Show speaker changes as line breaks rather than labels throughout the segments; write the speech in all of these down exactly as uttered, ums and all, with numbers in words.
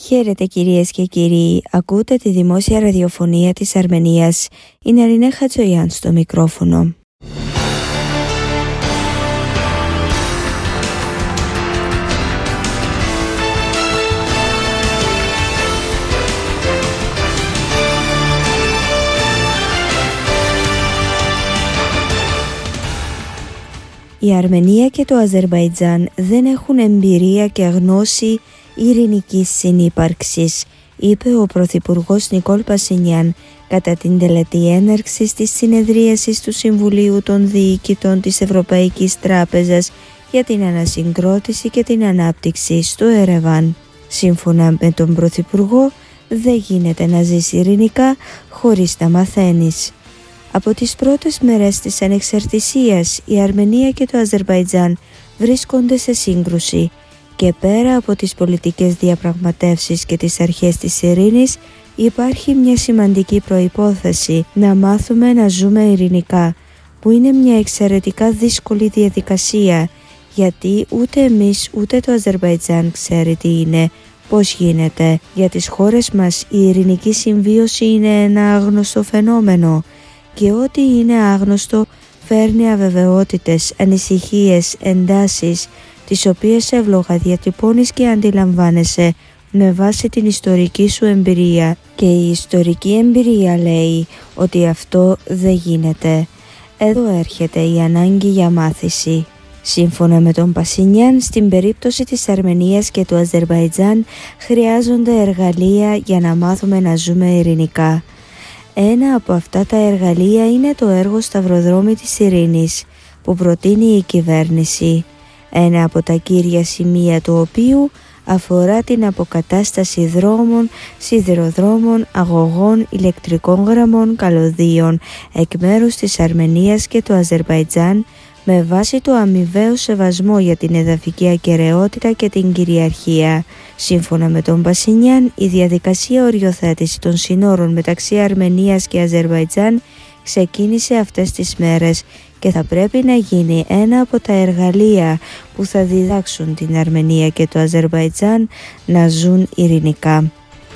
Χαίρετε κυρίες και κύριοι, ακούτε τη δημόσια ραδιοφωνία της Αρμενίας. Είναι Αρινέ Χατζογιάν στο μικρόφωνο. Η Αρμενία και το Αζερμπαϊτζάν δεν έχουν εμπειρία και γνώση ειρηνικής συνύπαρξης, είπε ο Πρωθυπουργός Νικόλ Πασινιάν κατά την τελετή έναρξης της συνεδρίασης του Συμβουλίου των Διοικητών της Ευρωπαϊκής Τράπεζας για την Ανασυγκρότηση και την Ανάπτυξη στο Ερεβάν. Σύμφωνα με τον Πρωθυπουργό, δεν γίνεται να ζεις ειρηνικά χωρίς να μαθαίνεις. Από τις πρώτες μέρες της ανεξαρτησίας, η Αρμενία και το Αζερμπαϊτζάν βρίσκονται σε σύγκρουση και πέρα από τις πολιτικές διαπραγματεύσεις και τις αρχές της ειρήνης, υπάρχει μια σημαντική προϋπόθεση να μάθουμε να ζούμε ειρηνικά, που είναι μια εξαιρετικά δύσκολη διαδικασία, γιατί ούτε εμείς ούτε το Αζερμπαϊτζάν ξέρει τι είναι, πώς γίνεται. Για τις χώρες μας η ειρηνική συμβίωση είναι ένα άγνωστο φαινόμενο και ό,τι είναι άγνωστο φέρνει αβεβαιότητες, ανησυχίες, εντάσεις, τις οποίες εύλογα διατυπώνεις και αντιλαμβάνεσαι με βάση την ιστορική σου εμπειρία. Και η ιστορική εμπειρία λέει ότι αυτό δεν γίνεται. Εδώ έρχεται η ανάγκη για μάθηση. Σύμφωνα με τον Πασινιάν, στην περίπτωση της Αρμενίας και του Αζερμπαϊτζάν χρειάζονται εργαλεία για να μάθουμε να ζούμε ειρηνικά. Ένα από αυτά τα εργαλεία είναι το έργο Σταυροδρόμι της Ειρήνης που προτείνει η κυβέρνηση. Ένα από τα κύρια σημεία του οποίου αφορά την αποκατάσταση δρόμων, σιδηροδρόμων, αγωγών, ηλεκτρικών γραμμών, καλωδίων εκ μέρους της Αρμενίας και του Αζερμπαϊτζάν με βάση το αμοιβαίο σεβασμό για την εδαφική ακεραιότητα και την κυριαρχία. Σύμφωνα με τον Πασινιάν, η διαδικασία οριοθέτηση των συνόρων μεταξύ Αρμενίας και Αζερμπαϊτζάν ξεκίνησε αυτές τις μέρες και θα πρέπει να γίνει ένα από τα εργαλεία που θα διδάξουν την Αρμενία και το Αζερμπαϊτζάν να ζουν ειρηνικά.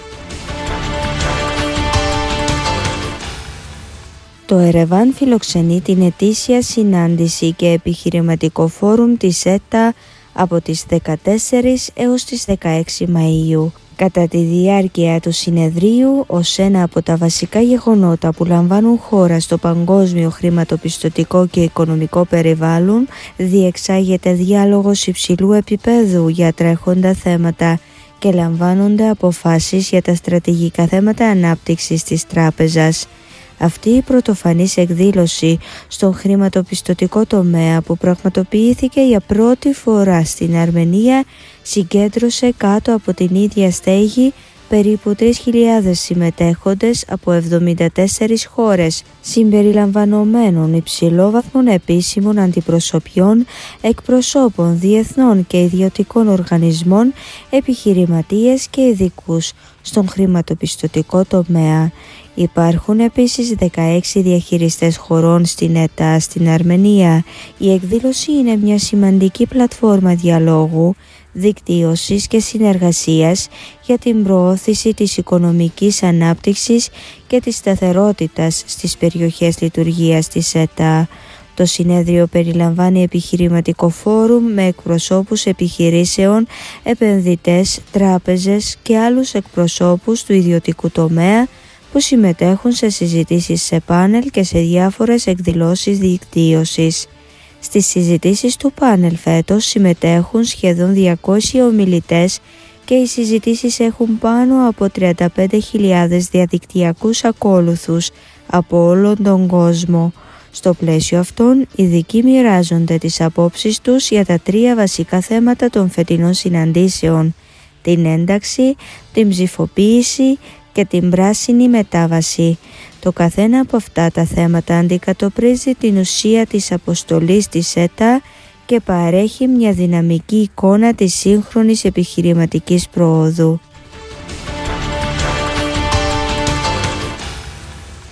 Το Ερεβάν φιλοξενεί την ετήσια συνάντηση και επιχειρηματικό φόρουμ της ΕΤΑ από τις δεκατέσσερις έως τις δεκαέξι Μαΐου. Κατά τη διάρκεια του συνεδρίου, ως ένα από τα βασικά γεγονότα που λαμβάνουν χώρα στο παγκόσμιο χρηματοπιστωτικό και οικονομικό περιβάλλον, διεξάγεται διάλογος υψηλού επίπεδου για τρέχοντα θέματα και λαμβάνονται αποφάσεις για τα στρατηγικά θέματα ανάπτυξης της τράπεζας. Αυτή η πρωτοφανής εκδήλωση στον χρηματοπιστωτικό τομέα που πραγματοποιήθηκε για πρώτη φορά στην Αρμενία συγκέντρωσε κάτω από την ίδια στέγη περίπου τρεις χιλιάδες συμμετέχοντες από εβδομήντα τέσσερις χώρες, συμπεριλαμβανομένων υψηλόβαθμων επίσημων αντιπροσωπιών, εκπροσώπων διεθνών και ιδιωτικών οργανισμών, επιχειρηματίες και ειδικούς στον χρηματοπιστωτικό τομέα. Υπάρχουν επίσης δεκαέξι διαχειριστές χωρών στην ΕΤΑ στην Αρμενία. Η εκδήλωση είναι μια σημαντική πλατφόρμα διαλόγου, δικτύωσης και συνεργασίας για την προώθηση της οικονομικής ανάπτυξης και της σταθερότητας στις περιοχές λειτουργίας της ΕΤΑ. Το συνέδριο περιλαμβάνει επιχειρηματικό φόρουμ με εκπροσώπους επιχειρήσεων, επενδυτές, τράπεζες και άλλους εκπροσώπους του ιδιωτικού τομέα που συμμετέχουν σε συζητήσεις σε πάνελ και σε διάφορες εκδηλώσεις δικτύωσης. Στις συζητήσεις του πάνελ φέτος συμμετέχουν σχεδόν διακόσιοι ομιλητές και οι συζητήσεις έχουν πάνω από τριάντα πέντε χιλιάδες διαδικτυακούς ακόλουθους από όλον τον κόσμο. Στο πλαίσιο αυτών, οι ειδικοί μοιράζονται τις απόψεις τους για τα τρία βασικά θέματα των φετινών συναντήσεων: την ένταξη, την ψηφοποίηση και την πράσινη μετάβαση. Το καθένα από αυτά τα θέματα αντικατοπτρίζει την ουσία της αποστολής της ΕΤΑ και παρέχει μια δυναμική εικόνα της σύγχρονης επιχειρηματικής προόδου.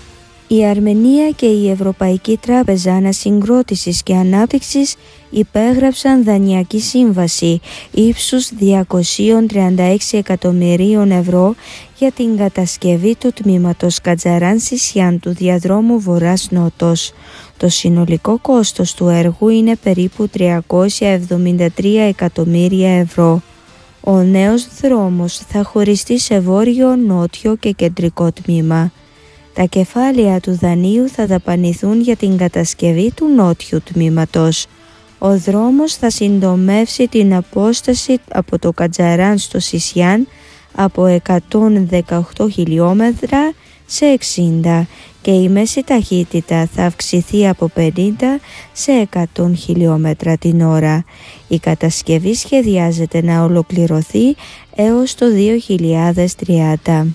Η Αρμενία και η Ευρωπαϊκή Τράπεζα Ανασυγκρότησης και Ανάπτυξης υπέγραψαν δανειακή σύμβαση ύψους διακόσια τριάντα έξι εκατομμυρίων ευρώ για την κατασκευή του τμήματος Κατζαράν-Σισιάν του διαδρόμου Βορράς-Νότος. Το συνολικό κόστος του έργου είναι περίπου τριακόσια εβδομήντα τρία εκατομμύρια ευρώ. Ο νέος δρόμος θα χωριστεί σε βόρειο, νότιο και κεντρικό τμήμα. Τα κεφάλαια του δανείου θα δαπανηθούν για την κατασκευή του νότιου τμήματος. Ο δρόμος θα συντομεύσει την απόσταση από το Κατζαράν στο Σισιάν από εκατόν δεκαοκτώ χιλιόμετρα σε εξήντα και η μέση ταχύτητα θα αυξηθεί από πενήντα σε εκατό χιλιόμετρα την ώρα. Η κατασκευή σχεδιάζεται να ολοκληρωθεί έως το δύο χιλιάδες τριάντα.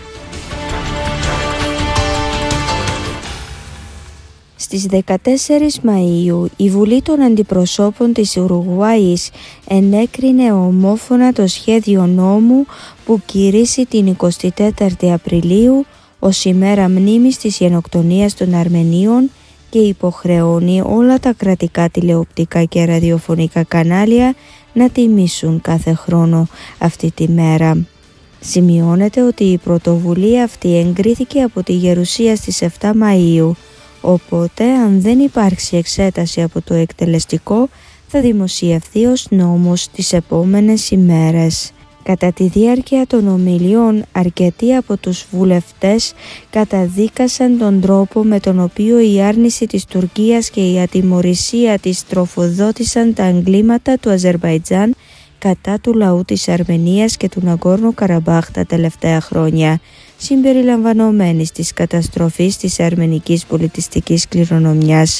Στις δεκατέσσερις Μαΐου η Βουλή των Αντιπροσώπων της Ουρουγουάης ενέκρινε ομόφωνα το σχέδιο νόμου που κηρύσσει την εικοστή τέταρτη Απριλίου ως ημέρα μνήμης της γενοκτονίας των Αρμενίων και υποχρεώνει όλα τα κρατικά τηλεοπτικά και ραδιοφωνικά κανάλια να τιμήσουν κάθε χρόνο αυτή τη μέρα. Σημειώνεται ότι η πρωτοβουλία αυτή εγκρίθηκε από τη Γερουσία στις επτά Μαΐου. Οπότε, αν δεν υπάρξει εξέταση από το εκτελεστικό, θα δημοσιευθεί ως νόμος τις επόμενες ημέρες. Κατά τη διάρκεια των ομιλιών, αρκετοί από τους βουλευτές καταδίκασαν τον τρόπο με τον οποίο η άρνηση της Τουρκίας και η ατιμωρησία της τροφοδότησαν τα εγκλήματα του Αζερμπαϊτζάν κατά του λαού της Αρμενίας και του Ναγκόρνο Καραμπάχ τα τελευταία χρόνια, συμπεριλαμβανομένης της καταστροφής της αρμενικής πολιτιστικής κληρονομιάς.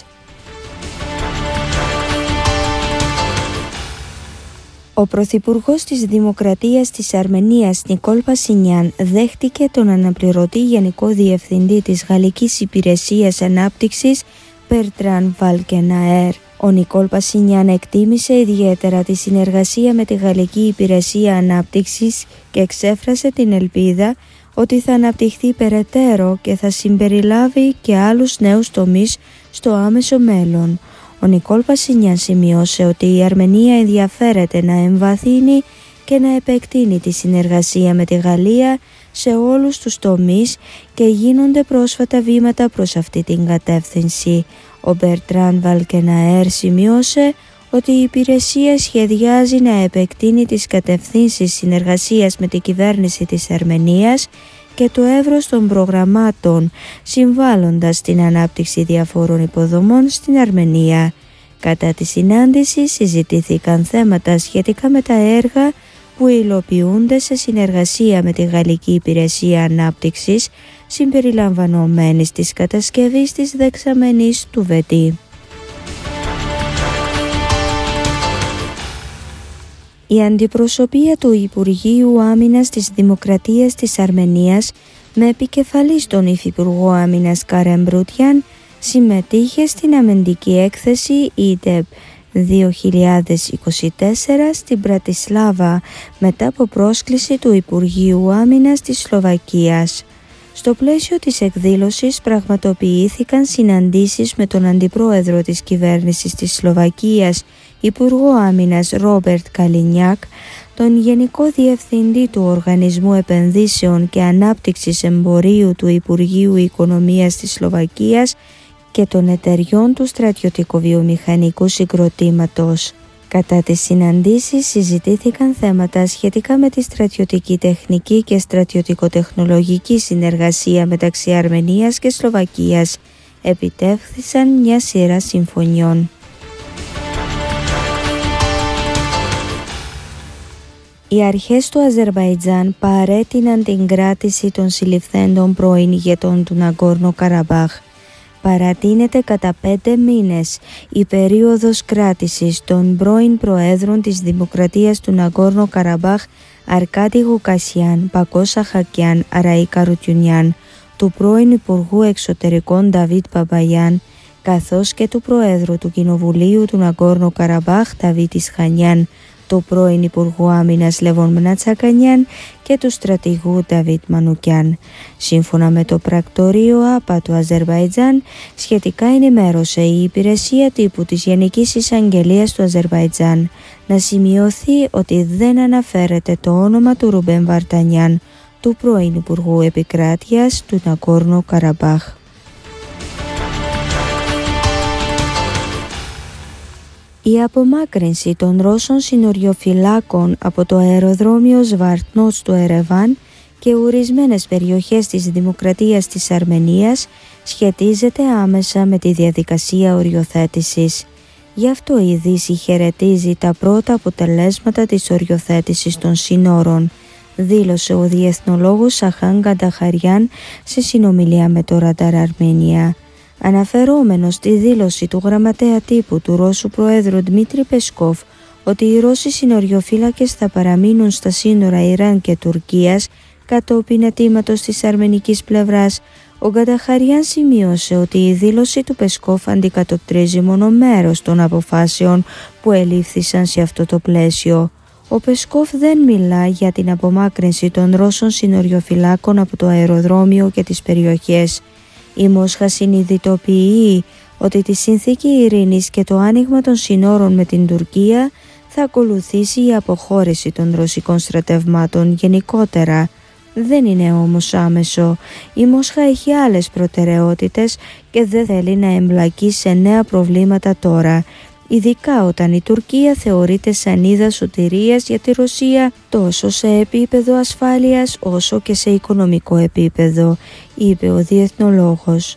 Ο Πρωθυπουργός της Δημοκρατίας της Αρμενίας Νικόλ Πασινιάν δέχτηκε τον αναπληρωτή Γενικό Διευθυντή της Γαλλικής Υπηρεσίας Ανάπτυξης Μπερτράν Βαλκεναέρ. Ο Νικόλ Πασινιάν εκτίμησε ιδιαίτερα τη συνεργασία με τη Γαλλική Υπηρεσία Ανάπτυξης και εξέφρασε την ελπίδα ότι θα αναπτυχθεί περαιτέρω και θα συμπεριλάβει και άλλους νέους τομείς στο άμεσο μέλλον. Ο Νικόλ Πασινιάν σημείωσε ότι η Αρμενία ενδιαφέρεται να εμβαθύνει και να επεκτείνει τη συνεργασία με τη Γαλλία σε όλους τους τομείς και γίνονται πρόσφατα βήματα προς αυτή την κατεύθυνση. Ο Μπερτράν Βαλκεναέρ σημείωσε ότι η υπηρεσία σχεδιάζει να επεκτείνει τις κατευθύνσεις συνεργασίας με την κυβέρνηση της Αρμενίας και το εύρος των προγραμμάτων, συμβάλλοντας στην ανάπτυξη διαφόρων υποδομών στην Αρμενία. Κατά τη συνάντηση συζητήθηκαν θέματα σχετικά με τα έργα που υλοποιούνται σε συνεργασία με τη Γαλλική Υπηρεσία Ανάπτυξης, συμπεριλαμβανομένης της κατασκευής της δεξαμενής του Βετή. Η αντιπροσωπεία του Υπουργείου Άμυνας της Δημοκρατίας της Αρμενίας με επικεφαλής τον Υφυπουργό Άμυνας Καρέμ Μπρούτιαν συμμετείχε στην αμυντική έκθεση ι ντι ι πι δύο χιλιάδες είκοσι τέσσερα στην Πρατισλάβα μετά από πρόσκληση του Υπουργείου Άμυνας της Σλοβακίας. Στο πλαίσιο της εκδήλωσης πραγματοποιήθηκαν συναντήσεις με τον Αντιπρόεδρο της Κυβέρνησης της Σλοβακίας, Υπουργό Άμυνας Ρόμπερτ Καλινιάκ, τον Γενικό Διευθυντή του Οργανισμού Επενδύσεων και Ανάπτυξης Εμπορίου του Υπουργείου Οικονομίας της Σλοβακίας και των εταιριών του στρατιωτικο-βιομηχανικού συγκροτήματος. Κατά τις συναντήσεις συζητήθηκαν θέματα σχετικά με τη στρατιωτική τεχνική και στρατιωτικοτεχνολογική συνεργασία μεταξύ Αρμενίας και Σλοβακίας. Επιτεύχθησαν μια σειρά συμφωνιών. Οι αρχές του Αζερμπαϊτζάν παρέτειναν την κράτηση των συλληφθέντων πρώην ηγετών του Ναγκόρνο Καραμπάχ. Παρατείνεται κατά πέντε μήνες η περίοδος κράτησης των πρώην Προέδρων της Δημοκρατίας του Ναγκόρνο Καραμπάχ Αρκάντι Γουκασιάν, Πακό Σαχακιάν, Αραή Καρουτιουνιάν, του πρώην Υπουργού Εξωτερικών Νταβίτ Μπαμπαγιάν, καθώς και του Προέδρου του Κοινοβουλίου του Ναγκόρνο Καραμπάχ Νταβίτ Ισχανιάν, του πρώην Υπουργού Άμυνας Λεβόν Μνατσακανιάν και του στρατηγού Νταβίτ Μανουκιάν. Σύμφωνα με το πρακτορείο ΑΠΑ του Αζερβαϊτζάν, σχετικά ενημέρωσε η υπηρεσία τύπου της Γενικής Εισαγγελίας του Αζερβαϊτζάν. Να σημειωθεί ότι δεν αναφέρεται το όνομα του Ρουμπέν Βαρτανιάν, του πρώην Υπουργού Επικράτειας του Ναγκόρνο Καραμπάχ. Η απομάκρυνση των Ρώσων συνοριοφυλάκων από το αεροδρόμιο Σβαρτνότς του Ερεβάν και ορισμένες περιοχές της Δημοκρατίας της Αρμενίας σχετίζεται άμεσα με τη διαδικασία οριοθέτησης. Γι' αυτό η Δύση χαιρετίζει τα πρώτα αποτελέσματα της οριοθέτησης των σύνορων, δήλωσε ο διεθνολόγος Σαχάν Κανταχαριάν σε συνομιλία με το Ραντάρ Αρμένια. Αναφερόμενος στη δήλωση του γραμματέα τύπου του Ρώσου Προέδρου Δημήτρη Πεσκόφ ότι οι Ρώσοι συνοριοφύλακες θα παραμείνουν στα σύνορα Ιράν και Τουρκίας κατόπιν αιτήματος της αρμενικής πλευράς, ο Κανταχαριάν σημείωσε ότι η δήλωση του Πεσκόφ αντικατοπτρίζει μόνο μέρος των αποφάσεων που ελήφθησαν σε αυτό το πλαίσιο. Ο Πεσκόφ δεν μιλά για την απομάκρυνση των Ρώσων συνοριοφυλάκων από το αεροδρόμιο και τις περιοχές. Η Μόσχα συνειδητοποιεί ότι τη συνθήκη ειρήνης και το άνοιγμα των συνόρων με την Τουρκία θα ακολουθήσει η αποχώρηση των ρωσικών στρατευμάτων γενικότερα. Δεν είναι όμως άμεσο. Η Μόσχα έχει άλλες προτεραιότητες και δεν θέλει να εμπλακεί σε νέα προβλήματα τώρα, ειδικά όταν η Τουρκία θεωρείται σανίδα σωτηρίας για τη Ρωσία τόσο σε επίπεδο ασφάλειας όσο και σε οικονομικό επίπεδο, είπε ο διεθνολόγος.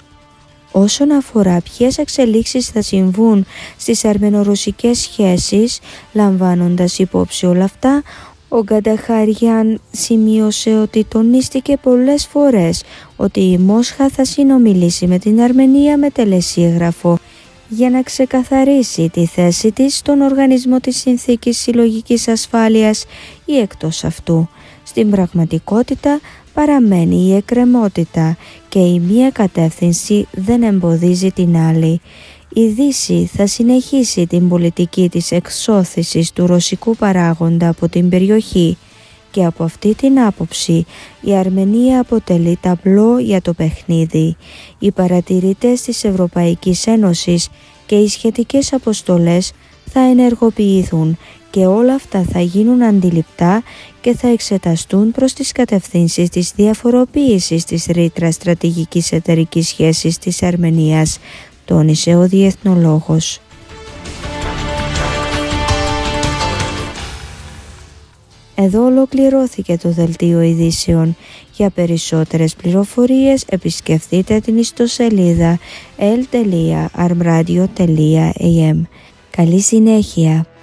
Όσον αφορά ποιες εξελίξεις θα συμβούν στις αρμενορωσικές σχέσεις, λαμβάνοντας υπόψη όλα αυτά, ο Κανταχαριάν σημείωσε ότι τονίστηκε πολλές φορές ότι η Μόσχα θα συνομιλήσει με την Αρμενία με τελεσίγραφο για να ξεκαθαρίσει τη θέση της στον Οργανισμό της Συνθήκης Συλλογικής Ασφάλειας ή εκτός αυτού. Στην πραγματικότητα παραμένει η εκκρεμότητα και η μία κατεύθυνση δεν εμποδίζει την άλλη. Η Δύση θα συνεχίσει την πολιτική της εξώθησης του ρωσικού παράγοντα από την περιοχή και από αυτή την άποψη η Αρμενία αποτελεί ταμπλό για το παιχνίδι. Οι παρατηρητές της Ευρωπαϊκής Ένωσης και οι σχετικές αποστολές θα ενεργοποιηθούν και όλα αυτά θα γίνουν αντιληπτά και θα εξεταστούν προς τις κατευθύνσεις της διαφοροποίησης της ρήτρας στρατηγικής εταιρικής σχέσης της Αρμενίας, τόνισε ο διεθνολόγος. Εδώ ολοκληρώθηκε το δελτίο ειδήσεων. Για περισσότερες πληροφορίες επισκεφτείτε την ιστοσελίδα ελ τελεία αρμ ράδιο τελεία έι εμ. Καλή συνέχεια!